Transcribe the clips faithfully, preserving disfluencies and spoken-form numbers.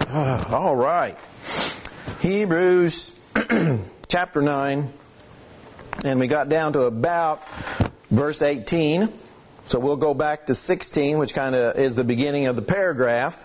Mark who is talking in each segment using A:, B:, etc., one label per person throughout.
A: Uh, all right. Hebrews chapter nine. And we got down to about verse eighteen. So we'll go back to sixteen, which kind of is the beginning of the paragraph.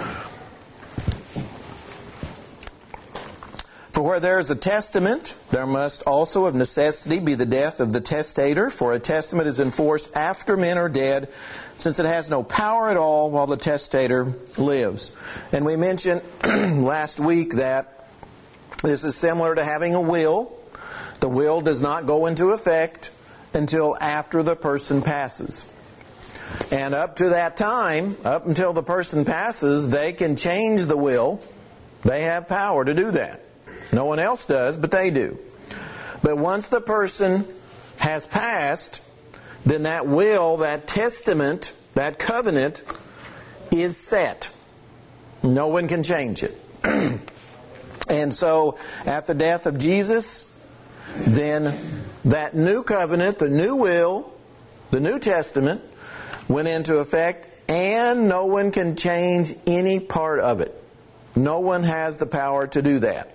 A: For where there is a testament, there must also of necessity be the death of the testator. For a testament is enforced after men are dead, since it has no power at all while the testator lives. And we mentioned last week that this is similar to having a will. The will does not go into effect until after the person passes. And up to that time, up until the person passes, they can change the will. They have power to do that. No one else does, but they do. But once the person has passed, then that will, that testament, that covenant is set. No one can change it. And so, at the death of Jesus, then that new covenant, the new will, the New Testament, went into effect, and no one can change any part of it. No one has the power to do that.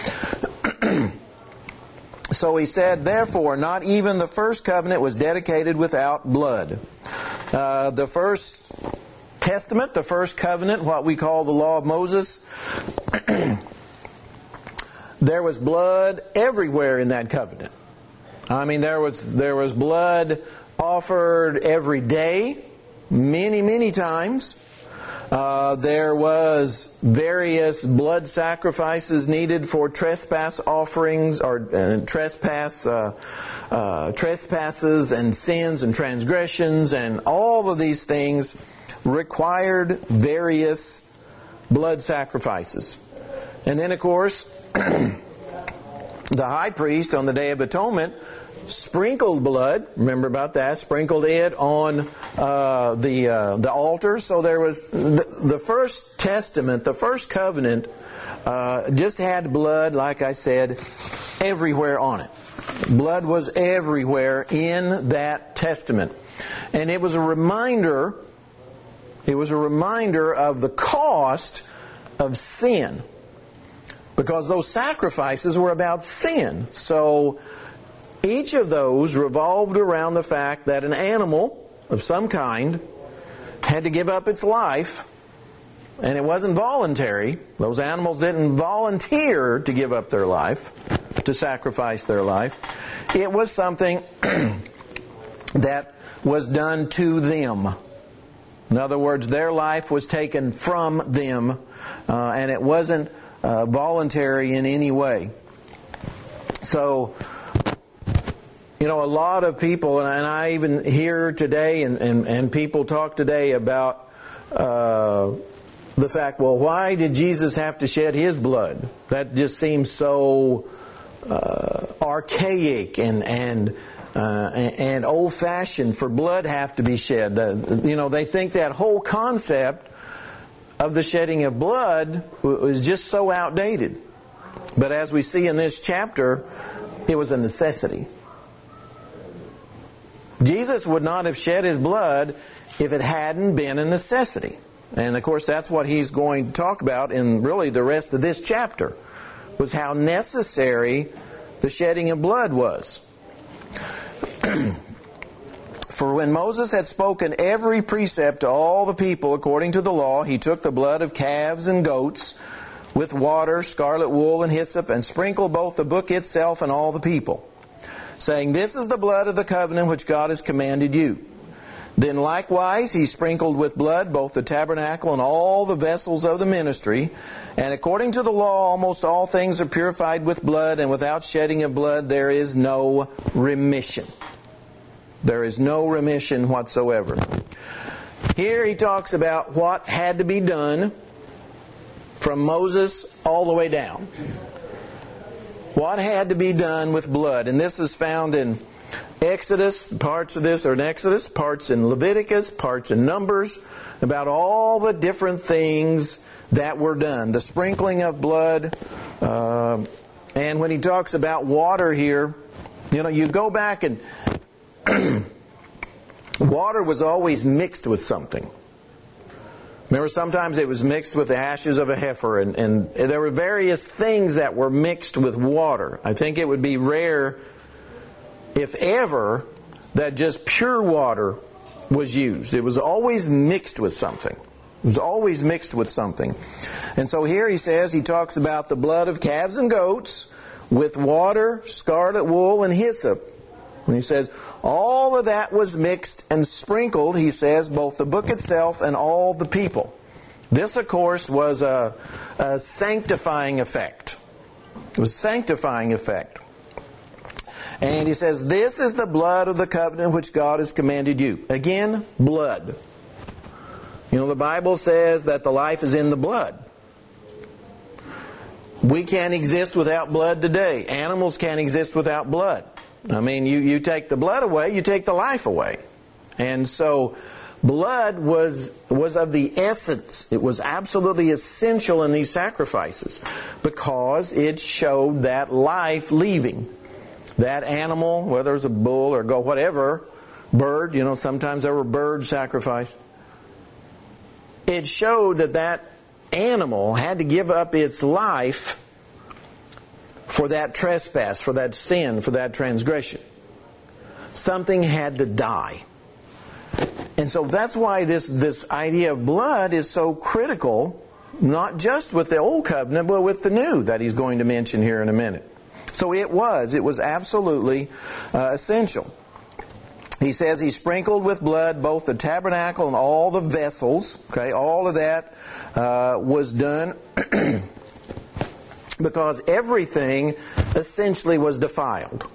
A: So he said, therefore, not even the first covenant was dedicated without blood. Uh, the first testament, the first covenant, what we call the law of Moses, there was blood everywhere in that covenant. I mean, there was there was blood offered every day, many, many times. Uh, there was various blood sacrifices needed for trespass offerings or uh, trespass uh, uh, trespasses and sins and transgressions, and all of these things required various blood sacrifices. And then, of course, the high priest on the Day of Atonement sprinkled blood. Remember about that? Sprinkled it on uh, the uh, the altar. So there was the, the first testament, the first covenant, uh, just had blood, like I said, everywhere on it. Blood was everywhere in that testament, and it was a reminder. It was a reminder of the cost of sin, because those sacrifices were about sin. So each of those revolved around the fact that an animal of some kind had to give up its life, and it wasn't voluntary. Those animals didn't volunteer to give up their life, to sacrifice their life. It was something that was done to them. In other words, their life was taken from them, uh, and it wasn't uh, voluntary in any way. So, you know, a lot of people, and I even hear today, and, and, and people talk today about uh, the fact, well, why did Jesus have to shed His blood? That just seems so uh, archaic and and uh, and old-fashioned for blood have to be shed. Uh, you know, they think that whole concept of the shedding of blood was just so outdated. But as we see in this chapter, it was a necessity. Jesus would not have shed His blood if it hadn't been a necessity. And of course that's what he's going to talk about in really the rest of this chapter, was how necessary the shedding of blood was. For when Moses had spoken every precept to all the people according to the law, he took the blood of calves and goats with water, scarlet wool, and hyssop, and sprinkled both the book itself and all the people, saying, "This is the blood of the covenant which God has commanded you." Then likewise he sprinkled with blood both the tabernacle and all the vessels of the ministry. And according to the law, almost all things are purified with blood, and without shedding of blood there is no remission. There is no remission whatsoever. Here he talks about what had to be done from Moses all the way down. What had to be done with blood. And this is found in Exodus. Parts of this are in Exodus, parts in Leviticus, parts in Numbers, about all the different things that were done. The sprinkling of blood. Uh, and when he talks about water here, you know, you go back and water was always mixed with something. Remember, sometimes it was mixed with the ashes of a heifer, and, and there were various things that were mixed with water. I think it would be rare, if ever, that just pure water was used. It was always mixed with something. It was always mixed with something. And so here he says, he talks about the blood of calves and goats with water, scarlet wool, and hyssop. And he says, all of that was mixed and sprinkled, he says, both the book itself and all the people. This, of course, was a, a sanctifying effect. It was a sanctifying effect. And he says, this is the blood of the covenant which God has commanded you. Again, blood. You know, the Bible says that the life is in the blood. We can't exist without blood today. Animals can't exist without blood. I mean, you, you take the blood away, you take the life away. And so, blood was, was of the essence. It was absolutely essential in these sacrifices because it showed that life leaving. That animal, whether it was a bull or goat, whatever, bird, you know, sometimes there were birds sacrificed. It showed that that animal had to give up its life for that trespass, for that sin, for that transgression. Something had to die. And so that's why this, this idea of blood is so critical, not just with the Old Covenant, but with the New that he's going to mention here in a minute. So it was, it was absolutely uh, essential. He says he sprinkled with blood both the tabernacle and all the vessels. Okay, all of that uh, was done because everything essentially was defiled.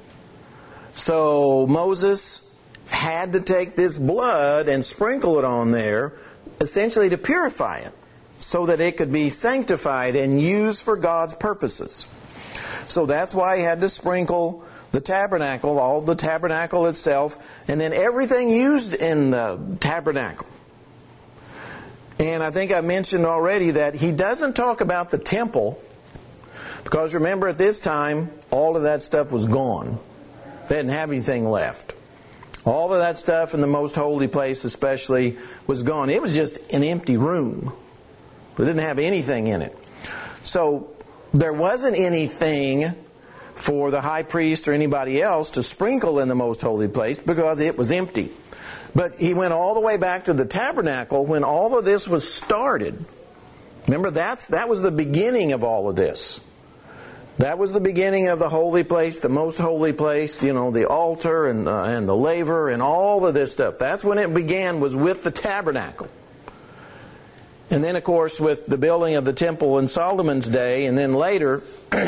A: So Moses had to take this blood and sprinkle it on there, essentially to purify it, so that it could be sanctified and used for God's purposes. So that's why he had to sprinkle the tabernacle, all the tabernacle itself, and then everything used in the tabernacle. And I think I mentioned already that he doesn't talk about the temple, because remember at this time, all of that stuff was gone. They didn't have anything left. All of that stuff in the most holy place especially was gone. It was just an empty room. It didn't have anything in it. So there wasn't anything for the high priest or anybody else to sprinkle in the most holy place because it was empty. But he went all the way back to the tabernacle when all of this was started. Remember, that's that was the beginning of all of this. That was the beginning of the holy place, the most holy place, you know, the altar and, uh, and the laver and all of this stuff. That's when it began, was with the tabernacle. And then, of course, with the building of the temple in Solomon's day, and then later,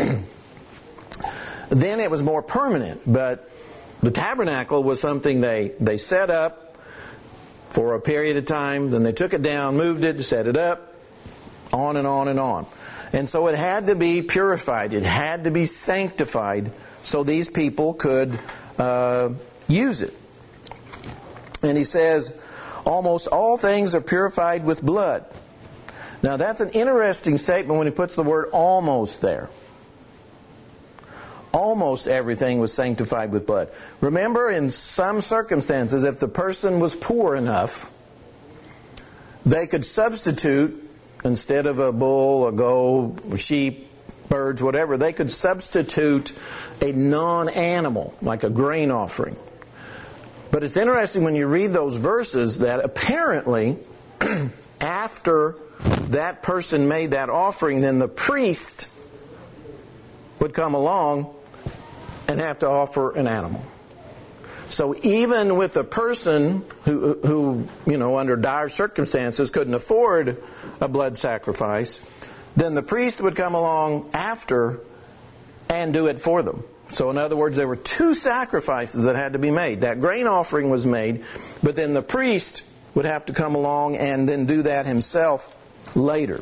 A: then it was more permanent. But the tabernacle was something they, they set up for a period of time, then they took it down, moved it, set it up, on and on and on. And so it had to be purified. It had to be sanctified so these people could uh, use it. And he says, almost all things are purified with blood. Now that's an interesting statement when he puts the word almost there. Almost everything was sanctified with blood. Remember, in some circumstances, if the person was poor enough, they could substitute, instead of a bull, a goat, a sheep, birds, whatever, they could substitute a non-animal, like a grain offering. But it's interesting when you read those verses that apparently after that person made that offering, then the priest would come along and have to offer an animal. So even with a person who, who, you know, under dire circumstances couldn't afford a blood sacrifice, then the priest would come along after and do it for them. So in other words, there were two sacrifices that had to be made. That grain offering was made, but then the priest would have to come along and then do that himself later.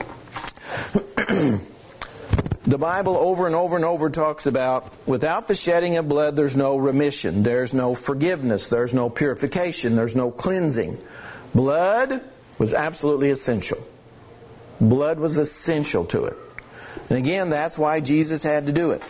A: The Bible over and over and over talks about without the shedding of blood there's no remission, there's no forgiveness, there's no purification, there's no cleansing. Blood was absolutely essential. Blood was essential to it. And again, that's why Jesus had to do it.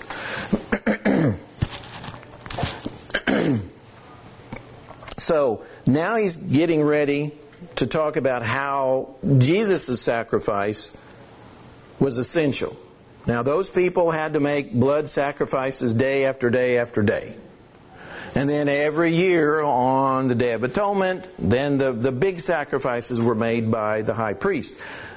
A: So now he's getting ready to talk about how Jesus' sacrifice was essential. Now, those people had to make blood sacrifices day after day after day. And then every year on the Day of Atonement, then the, the big sacrifices were made by the high priest.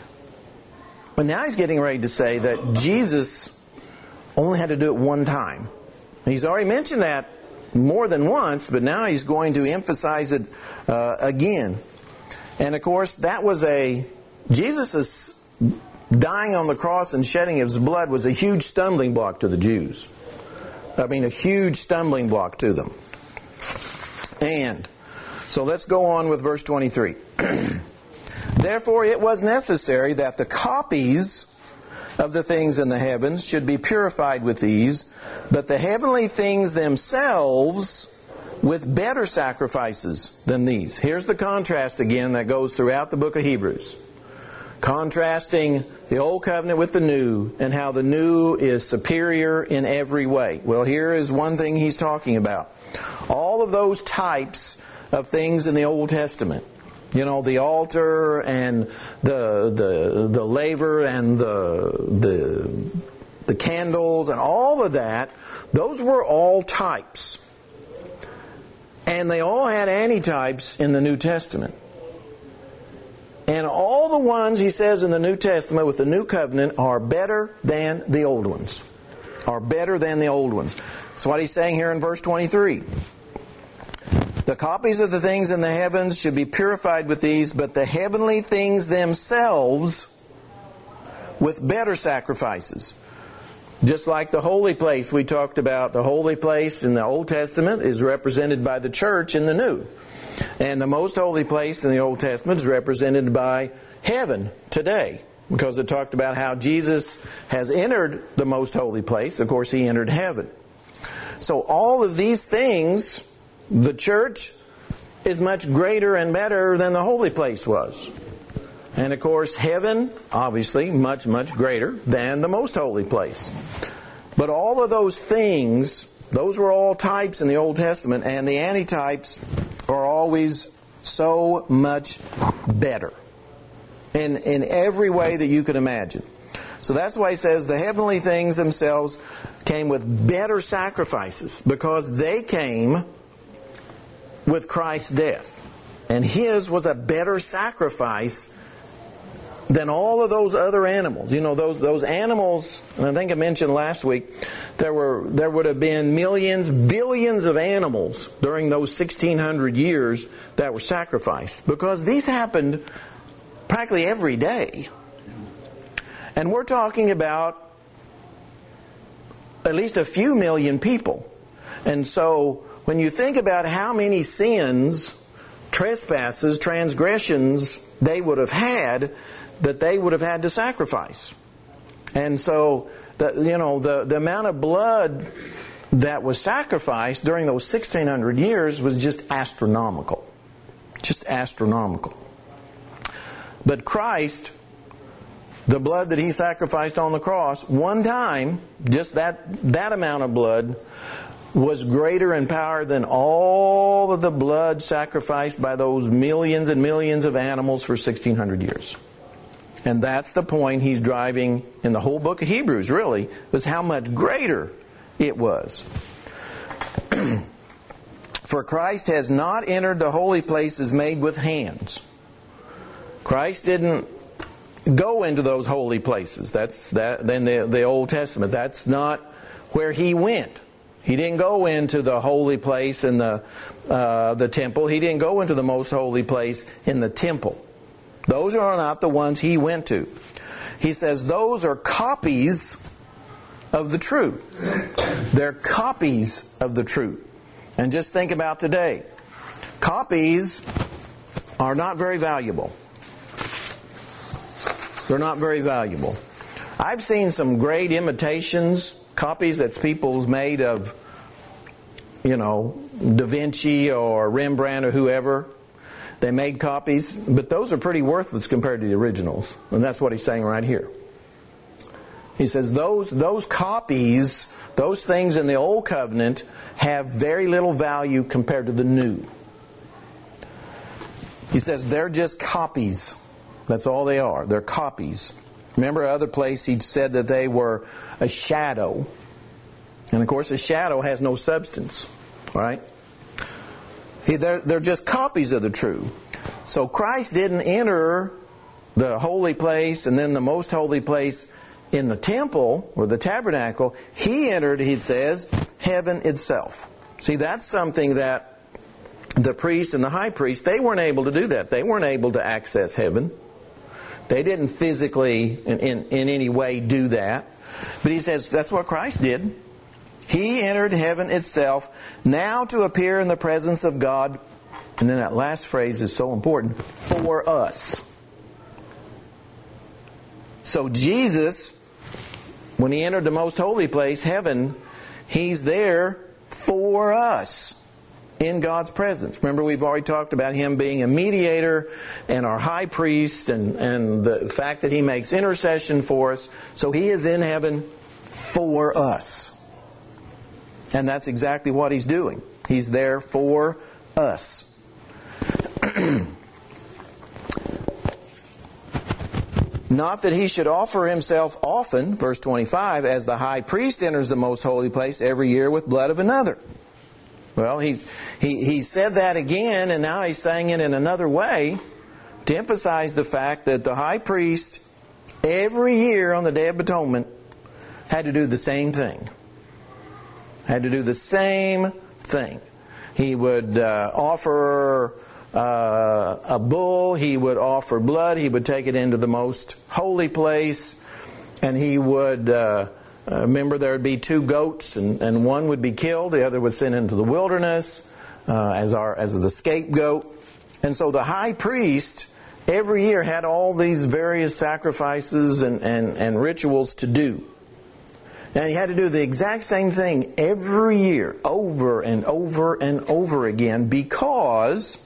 A: But now he's getting ready to say that Jesus only had to do it one time. He's already mentioned that more than once, but now he's going to emphasize it uh, again. And of course, that was a... Jesus' dying on the cross and shedding his blood was a huge stumbling block to the Jews. I mean, a huge stumbling block to them. And so let's go on with verse twenty-three. Therefore it was necessary that the copies of the things in the heavens should be purified with these, but the heavenly things themselves with better sacrifices than these. Here's the contrast again that goes throughout the book of Hebrews. Contrasting the old covenant with the new, and how the new is superior in every way. Well, here is one thing he's talking about. All of those types of things in the Old Testament, you know, the altar and the the the laver and the the the candles and all of that, those were all types. And they all had antitypes in the New Testament. And all the ones, he says, in the New Testament with the New Covenant are better than the old ones. Are better than the old ones. That's what he's saying here in verse twenty-three. The copies of the things in the heavens should be purified with these, but the heavenly things themselves with better sacrifices. Just like the holy place we talked about, the holy place in the Old Testament is represented by the church in the New. And the most holy place in the Old Testament is represented by heaven today. Because it talked about how Jesus has entered the most holy place. Of course, he entered heaven. So all of these things, the church is much greater and better than the holy place was. And of course, heaven, obviously, much, much greater than the most holy place. But all of those things, those were all types in the Old Testament, and the antitypes are always so much better in, in every way that you can imagine. So that's why he says the heavenly things themselves came with better sacrifices, because they came with Christ's death. And his was a better sacrifice than all of those other animals. You know, those those animals, and I think I mentioned last week, there were there would have been millions, billions of animals during those sixteen hundred years that were sacrificed. Because these happened practically every day. And we're talking about at least a few million people. And so when you think about how many sins, trespasses, transgressions they would have had, that they would have had to sacrifice. And so, the, you know, the, the amount of blood that was sacrificed during those sixteen hundred years was just astronomical. Just astronomical. But Christ, the blood that he sacrificed on the cross, one time, just that, that amount of blood, was greater in power than all of the blood sacrificed by those millions and millions of animals for sixteen hundred years. And that's the point he's driving in the whole book of Hebrews, really, was how much greater it was. For Christ has not entered the holy places made with hands. Christ didn't go into those holy places. That's that. Then the, the Old Testament. That's not where he went. He didn't go into the holy place in the uh, the temple. He didn't go into the most holy place in the temple. Those are not the ones he went to. He says those are copies of the truth. They're copies of the truth. And just think about today. Copies are not very valuable. They're not very valuable. I've seen some great imitations, copies that people's made of, you know, Da Vinci or Rembrandt or whoever. They made copies, but those are pretty worthless compared to the originals. And that's what he's saying right here. He says those those copies, those things in the Old Covenant have very little value compared to the New. He says they're just copies. That's all they are. They're copies. Remember other place he said that they were a shadow. And of course a shadow has no substance. Right? He, they're, they're just copies of the true. So Christ didn't enter the holy place and then the most holy place in the temple or the tabernacle. He entered, he says, heaven itself. See, that's something that the priest and the high priest, they weren't able to do that. They weren't able to access heaven. They didn't physically in, in, in any way do that. But he says that's what Christ did. He entered heaven itself, now to appear in the presence of God. And then that last phrase is so important, for us. So Jesus, when He entered the most holy place, heaven, He's there for us in God's presence. Remember, we've already talked about Him being a mediator and our high priest and, and the fact that He makes intercession for us. So He is in heaven for us. And that's exactly what He's doing. He's there for us. Not that He should offer Himself often, verse twenty-five, as the high priest enters the most holy place every year with blood of another. Well, he's, he, he said that again, and now He's saying it in another way to emphasize the fact that the high priest, every year on the Day of Atonement, had to do the same thing. Had to do the same thing. He would uh, offer uh, a bull, he would offer blood, he would take it into the most holy place, and he would, uh, uh, remember there would be two goats, and, and one would be killed, the other was sent into the wilderness uh, as, our, as the scapegoat. And so the high priest every year had all these various sacrifices and, and, and rituals to do. And he had to do the exact same thing every year, over and over and over again, because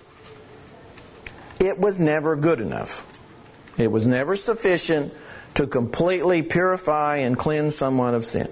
A: it was never good enough. It was never sufficient to completely purify and cleanse someone of sin.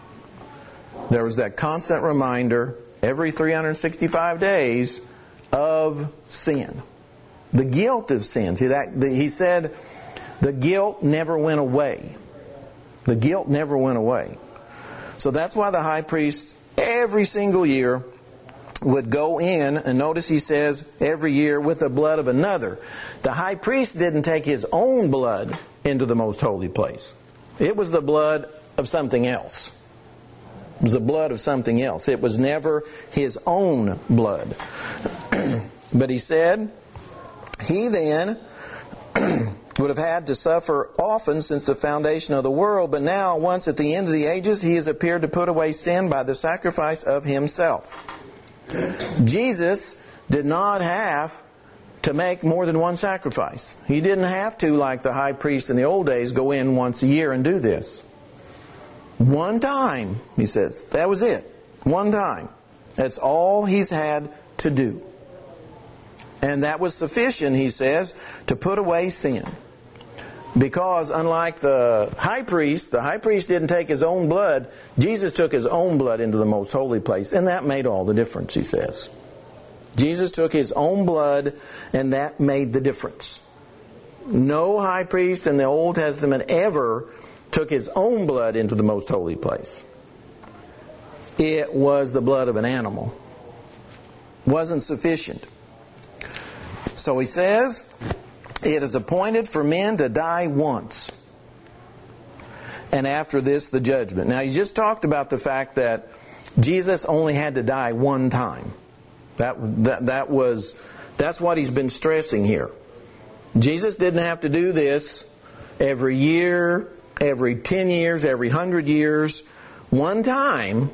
A: There was that constant reminder every three hundred sixty-five days of sin. The guilt of sin. See that the, he said the guilt never went away. The guilt never went away. So that's why the high priest every single year would go in, and notice he says every year with the blood of another. The high priest didn't take his own blood into the most holy place. It was the blood of something else. It was the blood of something else. It was never his own blood. But he said, he then would have had to suffer often since the foundation of the world, but now, once at the end of the ages, He has appeared to put away sin by the sacrifice of Himself. Jesus did not have to make more than one sacrifice. He didn't have to, like the high priest in the old days, go in once a year and do this. One time, he says. That was it. One time. That's all He's had to do. And that was sufficient, he says, to put away sin. Because unlike the high priest, the high priest didn't take his own blood. Jesus took His own blood into the most holy place. And that made all the difference, he says. Jesus took His own blood, and that made the difference. No high priest in the Old Testament ever took his own blood into the most holy place. It was the blood of an animal. Wasn't sufficient. So he says, it is appointed for men to die once, and after this the judgment. Now he just talked about the fact that Jesus only had to die one time. That, that, that was, that's what he's been stressing here. Jesus didn't have to do this every year, every ten years, every hundred years. One time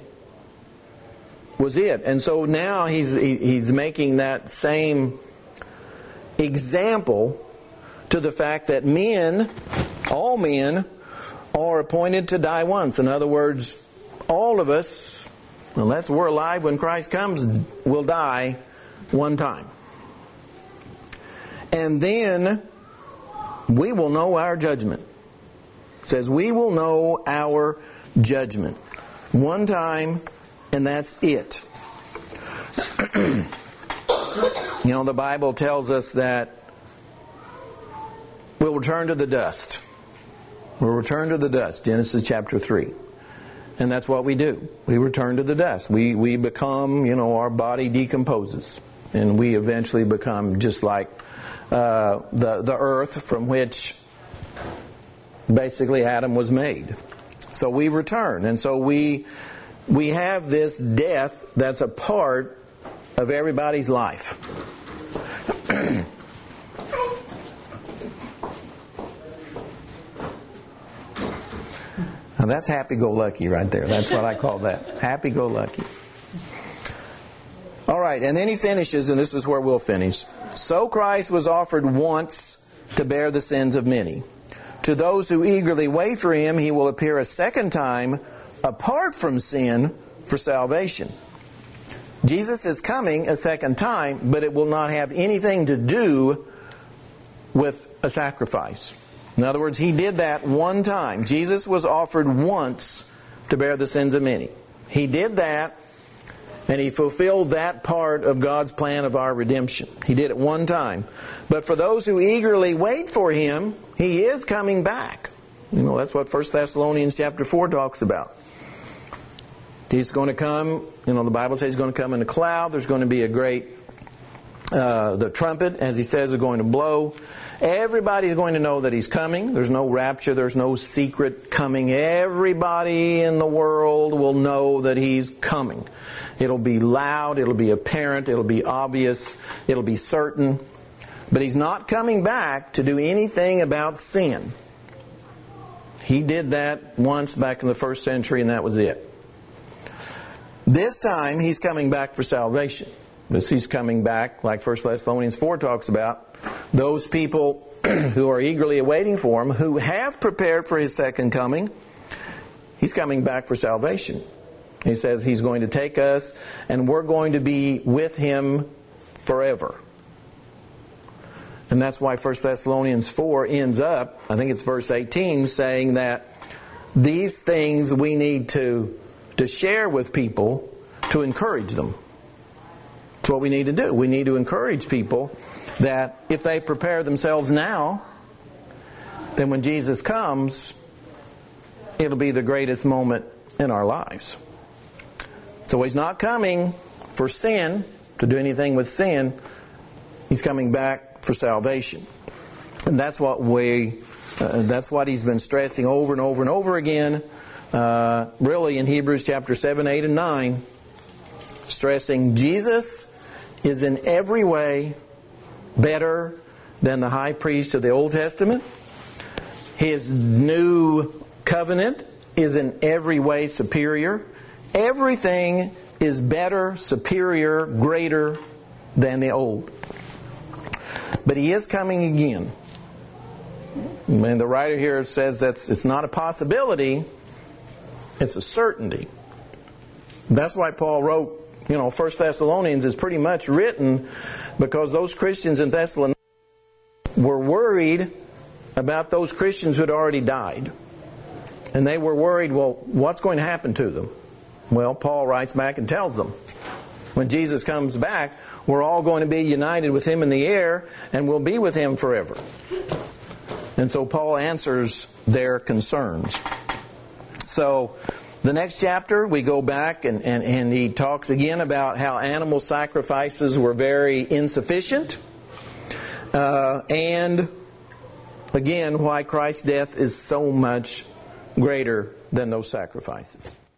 A: was it. And so now he's, he's making that same example to the fact that men, all men, are appointed to die once. In other words, all of us, unless we're alive when Christ comes, will die one time. And then we will know our judgment. It says we will know our judgment. One time, and that's it. You know, the Bible tells us that we'll return to the dust. We'll return to the dust, Genesis chapter three. And that's what we do. We return to the dust. We we become, you know, our body decomposes. And we eventually become just like uh, the, the earth from which basically Adam was made. So we return. And so we we have this death that's a part of everybody's life. Now that's happy-go-lucky right there. That's what I call that. Happy-go-lucky. All right, and then he finishes, and this is where we'll finish. So Christ was offered once to bear the sins of many. To those who eagerly wait for Him, He will appear a second time apart from sin for salvation. Jesus is coming a second time, but it will not have anything to do with a sacrifice. In other words, He did that one time. Jesus was offered once to bear the sins of many. He did that, and He fulfilled that part of God's plan of our redemption. He did it one time. But for those who eagerly wait for Him, He is coming back. You know, that's what First Thessalonians chapter four talks about. He's going to come, you know, the Bible says He's going to come in a cloud. There's going to be a great, uh, the trumpet, as He says, is going to blow. Everybody's going to know that He's coming. There's no rapture. There's no secret coming. Everybody in the world will know that He's coming. It'll be loud. It'll be apparent. It'll be obvious. It'll be certain. But He's not coming back to do anything about sin. He did that once back in the first century, and that was it. This time, He's coming back for salvation. This He's coming back, like First Thessalonians four talks about, those people who are eagerly awaiting for Him, who have prepared for His second coming. He's coming back for salvation. He says He's going to take us, and we're going to be with Him forever. And that's why First Thessalonians four ends up, I think it's verse eighteen, saying that these things we need to, to share with people to encourage them. That's what we need to do. We need to encourage people that if they prepare themselves now, then when Jesus comes, it'll be the greatest moment in our lives. So He's not coming for sin, to do anything with sin. He's coming back for salvation. And that's what we, uh, that's what He's been stressing over and over and over again, uh, really in Hebrews chapter seven, eight, and nine, stressing Jesus is in every way better than the high priest of the Old Testament. His new covenant is in every way superior. Everything is better, superior, greater than the old. But He is coming again. And the writer here says that it's not a possibility, it's a certainty. That's why Paul wrote, you know, First Thessalonians is pretty much written because those Christians in Thessalonica were worried about those Christians who had already died. And they were worried, well, what's going to happen to them? Well, Paul writes back and tells them, when Jesus comes back, we're all going to be united with Him in the air, and we'll be with Him forever. And so Paul answers their concerns. So the next chapter, we go back and, and, and he talks again about how animal sacrifices were very insufficient. Uh, and again, why Christ's death is so much greater than those sacrifices.